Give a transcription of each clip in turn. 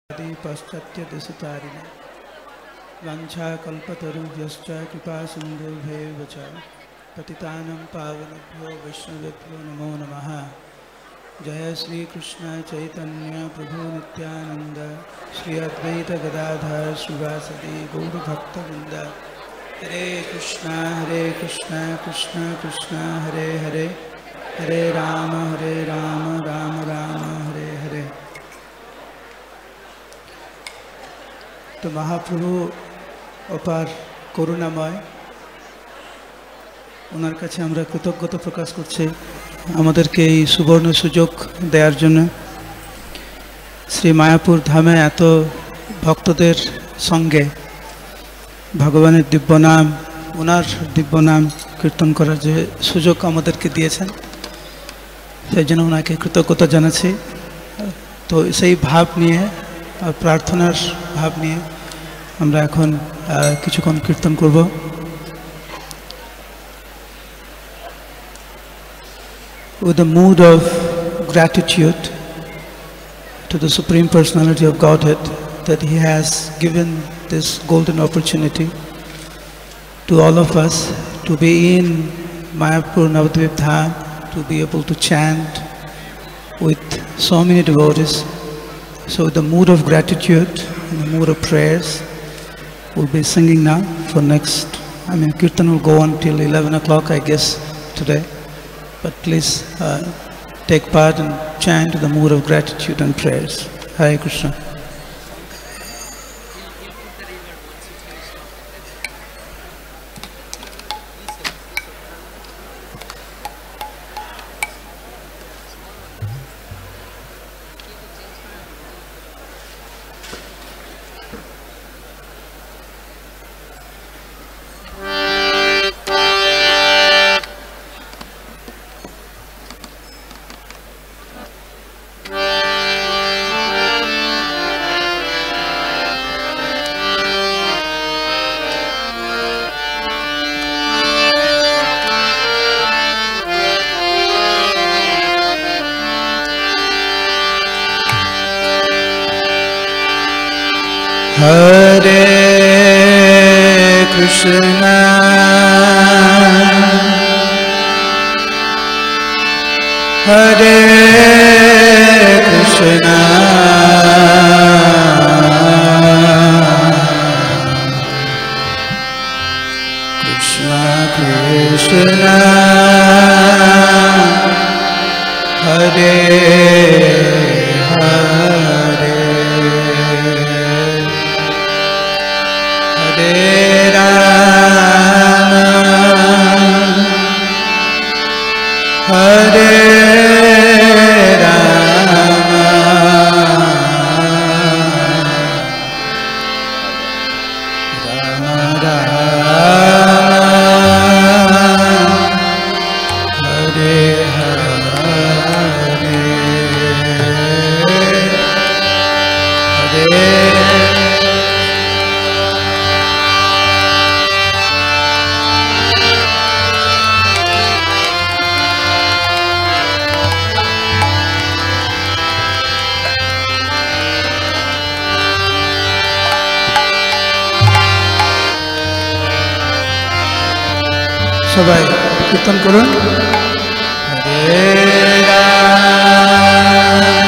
पश्चात्यदेशतारिणे वाञ्छाकल्पतरुभ्यश्च कृपासिन्धुभ्यैव च पतितानां पावनेभ्यो वैष्णवेभ्यो नमो नमः। जय श्री कृष्ण चैतन्य प्रभु नित्यानंद श्री अद्वैत गदाधर श्रीवासदि गौरभक्तवृंद। हरे कृष्ण कृष्ण कृष्ण हरे हरे, हरे राम राम राम हरे हरे। तो महाप्रभु अपार করুণাময়, ওনার কাছে আমরা কৃতজ্ঞতা প্রকাশ করছি আমাদেরকে এই সুবর্ণ সুযোগ দেওয়ার জন্য। শ্রী মায়াপুর ধামে এত ভক্তদের সঙ্গে ভগবানের দিব্য নাম, ওনার দিব্য নাম কীর্তন করার যে সুযোগ আমাদেরকে দিয়েছেন, সেই জন্য ওনাকে কৃতজ্ঞতা জানাচ্ছি। তো সেই ভাব নিয়ে, প্রার্থনার ভাব নিয়ে আমরা এখন কিছুক্ষণ কীর্তন করব। With a mood of gratitude to the Supreme Personality of Godhead that He has given this golden opportunity to all of us to be in Mayapur Navadvip Dham, to be able to chant with so many devotees. So with the mood of gratitude and the mood of prayers, we'll be singing now for next, Kirtan will go on till 11 o'clock, I guess, today. But please take part and chant in the mood of gratitude and prayers. Hare Krishna. Hare Krishna, Hare Krishna, Krishna Krishna, Hare Hare, Hare Rama, Hare Rama, Rama Rama, Hare Hare, Hare সবাই কীর্তন করুন। হরে Ram,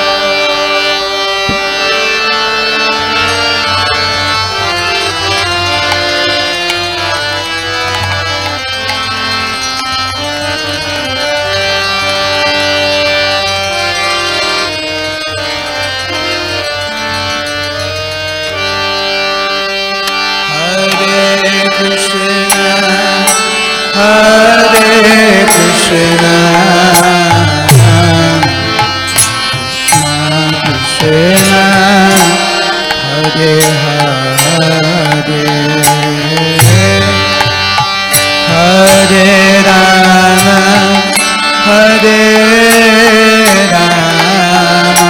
Hare Krishna, Hare Krishna, Krishna Krishna, Hare Hare, Hare Rama, Hare Rama,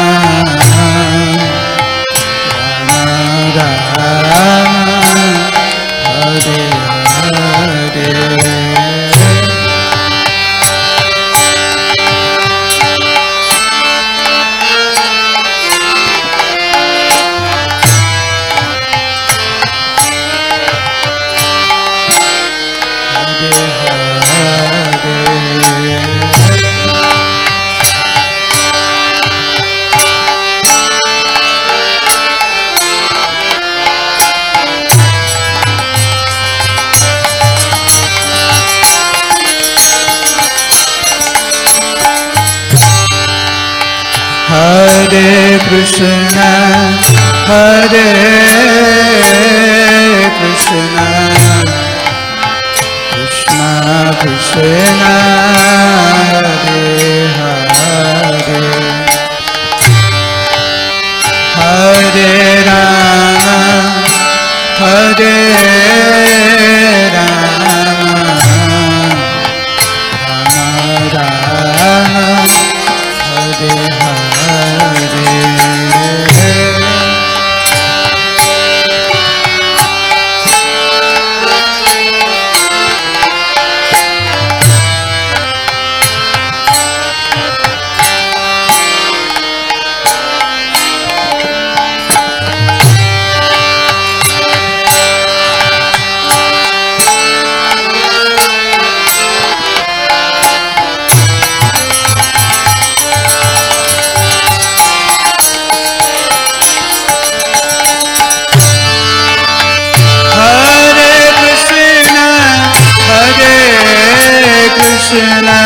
Rama Rama, Hare Hare. Krishna, Hare Krishna, Krishna Krishna, Hare Hare, Hare Rama, Hare Rama, Rama Rama, Hare Hare. Krishna,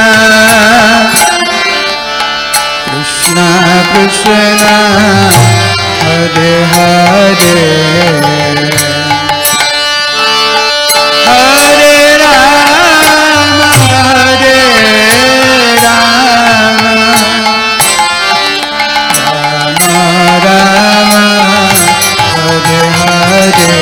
Krishna Krishna, Hare Hare, Hare Rama, Hare Rama, Rama Rama, Hare Hare.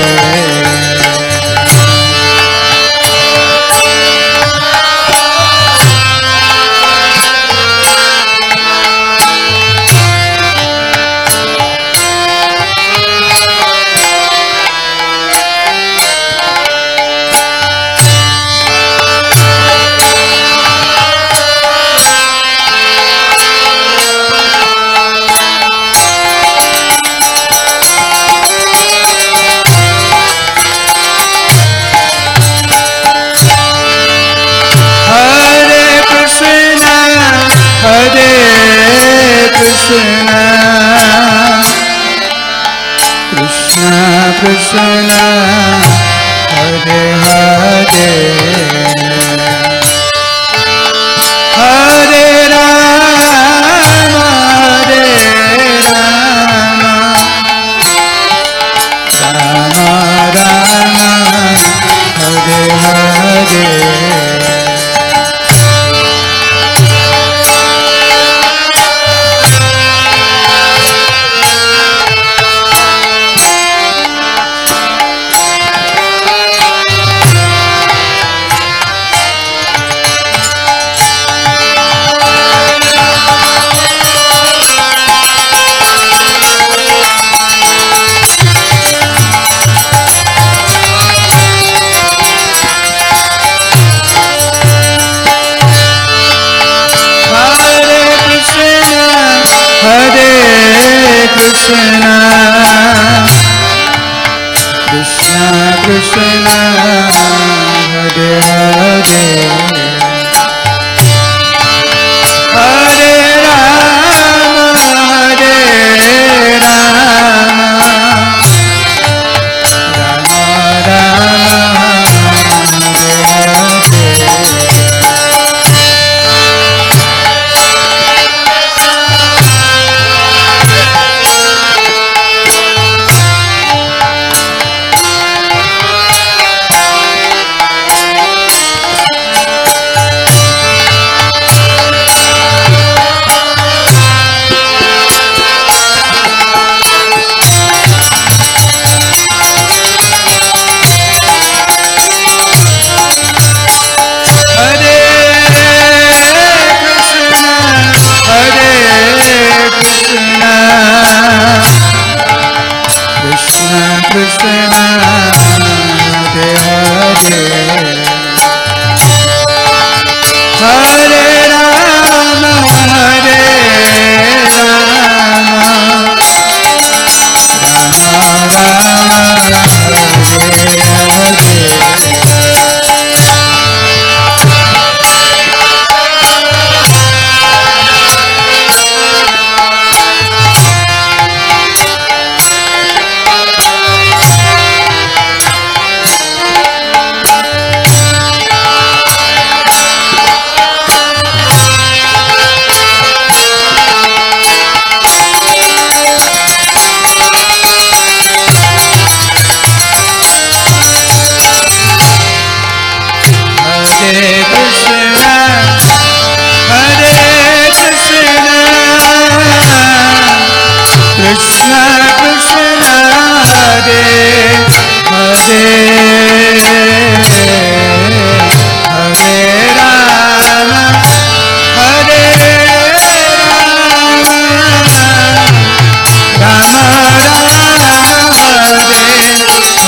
Krishna, Krishna, Hare Hare, Hare Rama, Hare Rama, Rama Rama, Hare Hare. Krishna, Krishna Krishna, Hare Hare, Hare Rama, Hare Rama, Rama Rama, Hare Hare. Krishna, Hare Hare, Hare Rama, Hare Rama, Rama Rama, Hare Hare.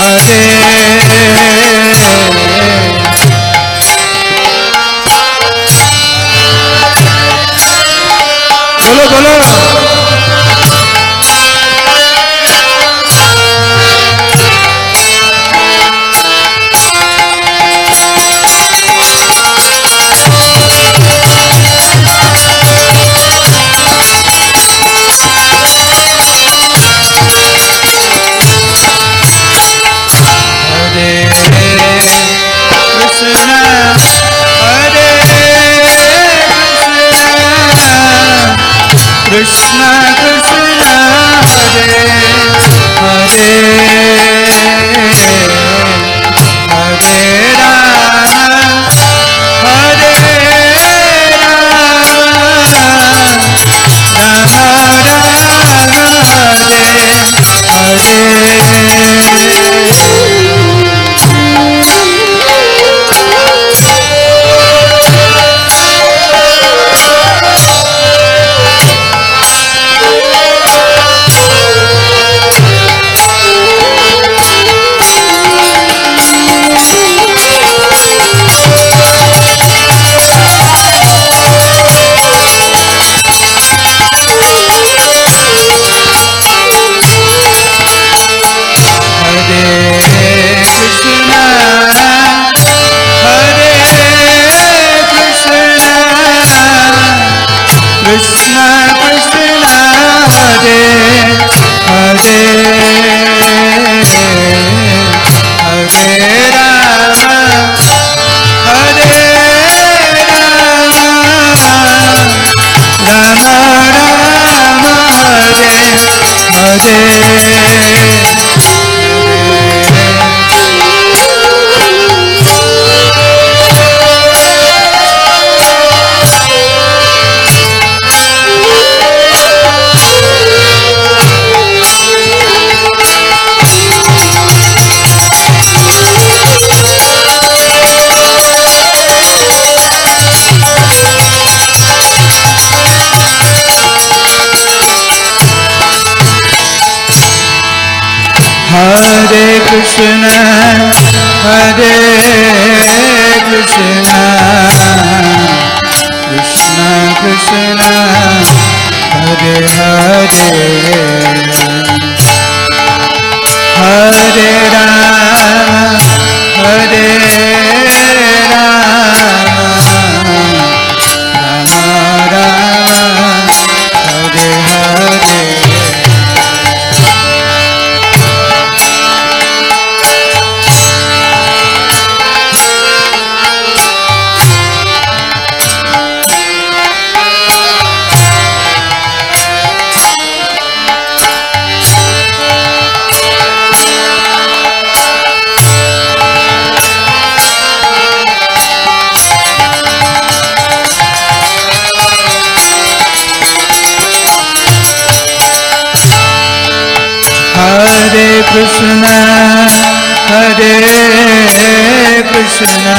बोलो बोलो। Krishna Krishna Hare Hare Hare Rama Hare Rama Hare Krishna Hare Krishna Krishna Krishna Hare Hare Hare Rama Hare Rama Rama Rama Hare Hare Hare Krishna Hare Krishna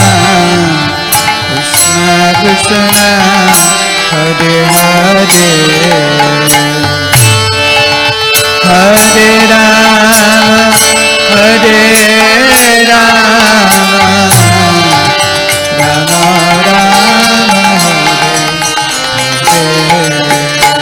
Krishna Krishna Hare Hare Hare Rama Hare Rama Rama Rama Hare Hare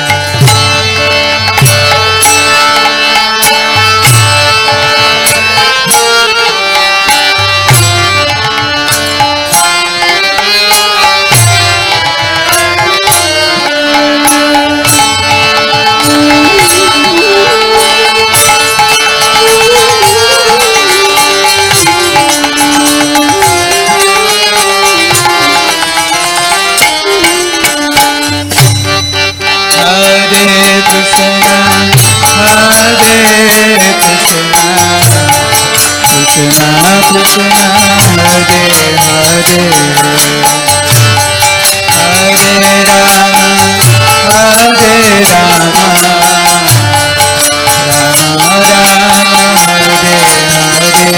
Krishna Hare Hare Hare Rama Hare Rama Rama Rama Hare Hare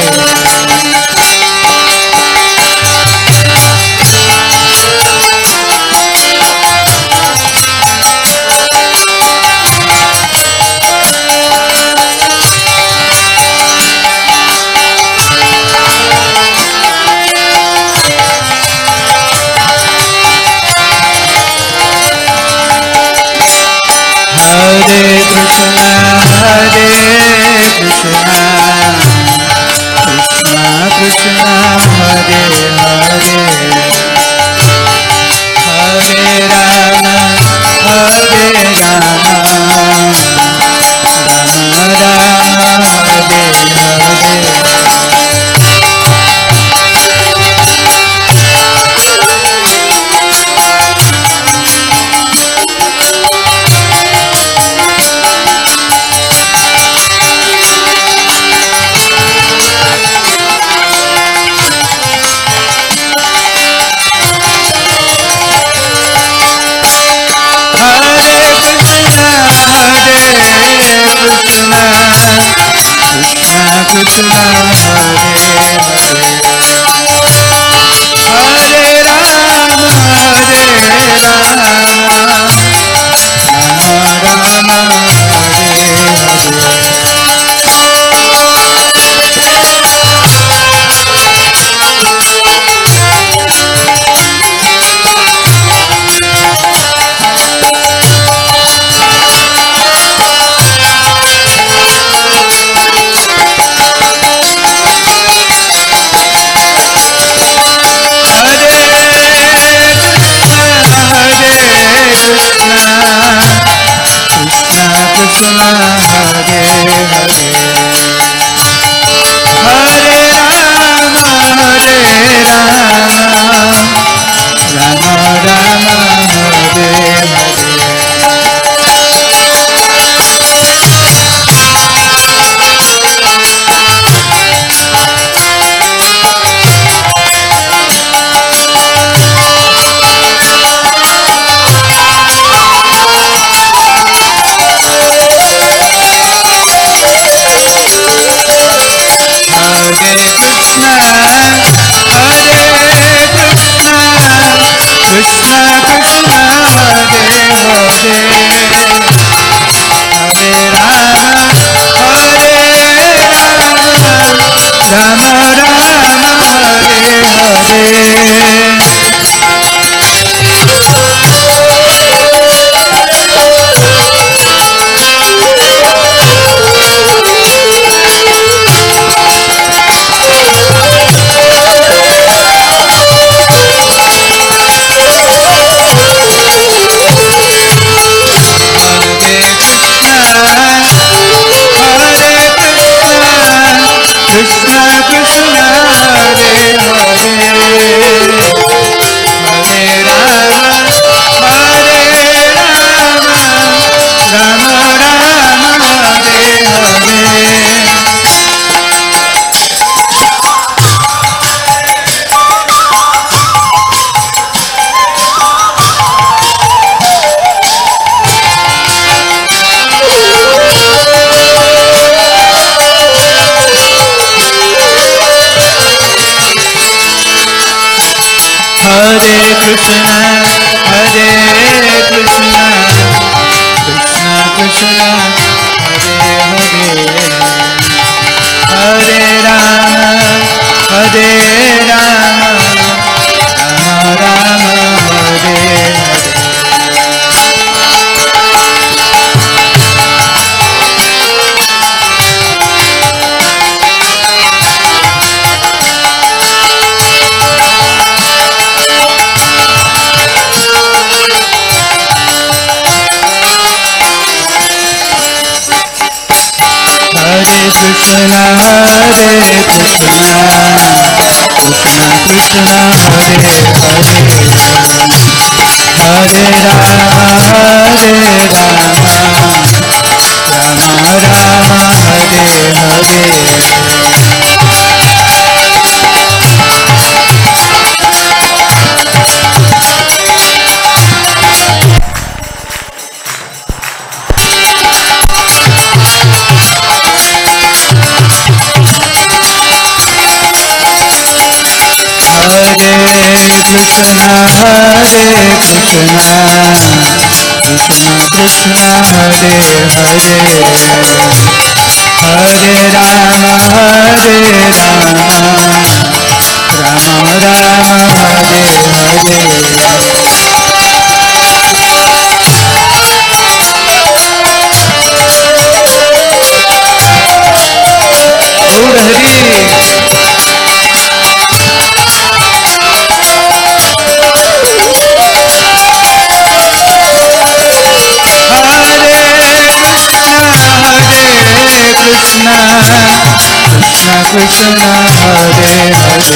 Krishna Hare Hare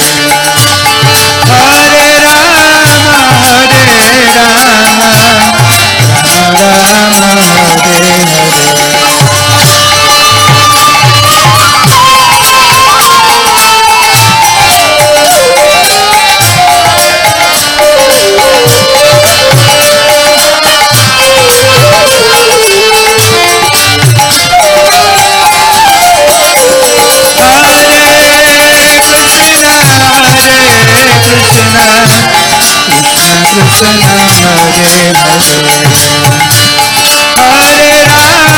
Hare Rama Rama Hare Hare Krishna Hare Hare Hare Rama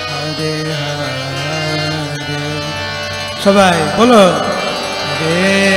সবাই বলো হরে